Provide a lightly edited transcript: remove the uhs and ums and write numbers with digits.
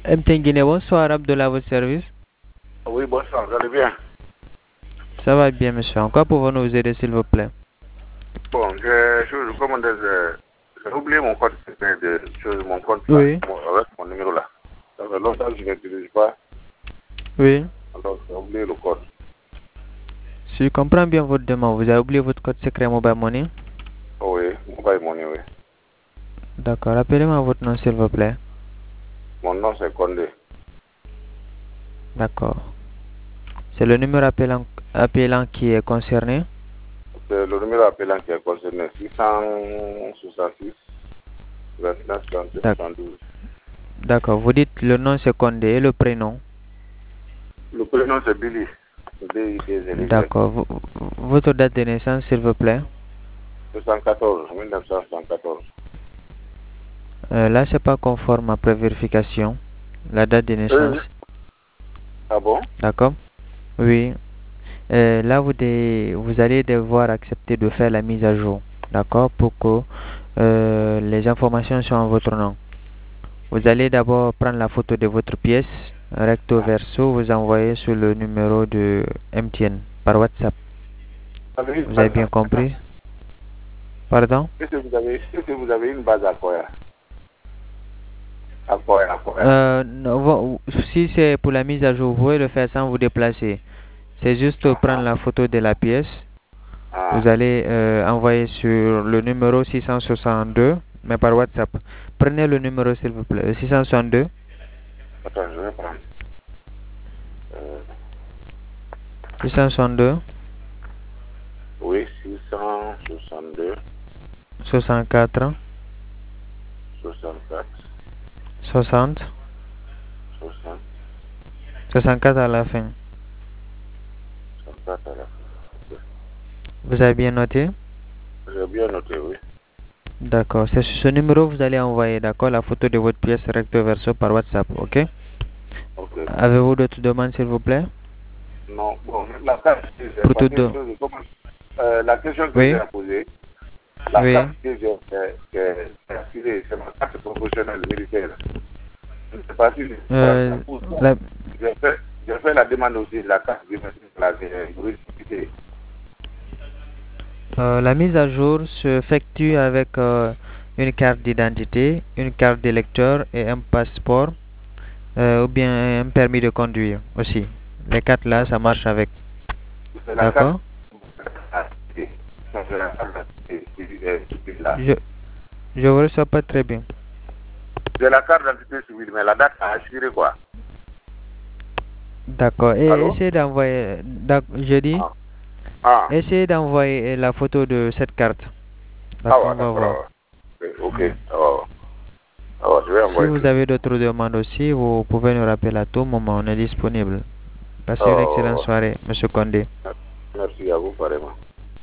MTN Guinée, bonsoir, Abdullah, à votre service. Oui, bonsoir, vous allez bien? Ça va bien, monsieur. En quoi pouvons-nous vous aider, s'il vous plaît? Bon, j'ai oublié mon code mon compte là, Oui, avec mon numéro là. Ça fait longtemps que je n'utilise pas, oui. alors j'ai oublié le code. Si je comprends bien votre demande, vous avez oublié votre code secret Mobile Money? Oh, oui, mobile money, oui. D'accord. Rappelez-moi votre nom, s'il vous plaît. Mon nom c'est Condé. D'accord. C'est le numéro appelant qui est concerné? C'est le numéro appelant qui est concerné 666 29 67 D'ac- 72. D'accord. Vous dites le nom c'est Condé et le prénom? Le prénom c'est Billy. B-I-D-Z-Y. D'accord. Votre date de naissance, s'il vous plaît? 74, 1974. Là, c'est pas conforme après vérification. La date de Euh, naissance. ah bon? D'accord? Oui. Là, vous allez devoir accepter de faire la mise à jour. D'accord? Pour que les informations soient en votre nom. Vous allez d'abord prendre la photo de votre pièce, recto verso, vous envoyez sur le numéro de MTN par WhatsApp. Vous avez bien compris? Pardon? Est-ce que vous avez une base à quoi? À quoi? Non, si c'est pour la mise à jour, vous pouvez le faire sans vous déplacer. C'est juste prendre la photo de la pièce. Vous allez envoyer sur le numéro 662, mais par WhatsApp. Prenez le numéro s'il vous plaît. 662. Attends, je vais prendre. 662. Oui, 662, 64. 64, 60. 60, 64 à la fin. 64 à la fin. Ok. Vous avez bien noté? J'ai bien noté, oui. D'accord. C'est sur ce numéro que vous allez envoyer, d'accord, la photo de votre pièce recto verso par WhatsApp, ok? Ok. Avez-vous d'autres demandes, s'il vous plaît? Non, bon, la carte, Pour parce tout que deux. la question que j'ai Oui? posée, la Oui? carte que j'ai activée, c'est ma carte professionnelle militaire. Je ne sais pas si Euh, pour ça, la, j'ai fait la demande aussi de la carte de la jurisdiction. la mise à jour se effectue avec une carte d'identité, une carte d'électeur et un passeport, ou bien un permis de conduire aussi. Les quatre là, ça marche avec. C'est la carte D'accord? là. Je vous reçois pas très bien. J'ai la carte d'identité civile, mais la date a assuré quoi? D'accord. Et Allô? essayez d'envoyer, je dis, Ah, ah, essayez d'envoyer la photo de cette carte. D'accord, ouais, on va voir. d'accord. Ok. Hmm. Je vais Si envoyer tout vous de suite. avez d'autres demandes aussi, vous pouvez nous rappeler à tout moment, on est disponible. Passez une excellente Oh, soirée, Monsieur Condé. merci à vous, vraiment.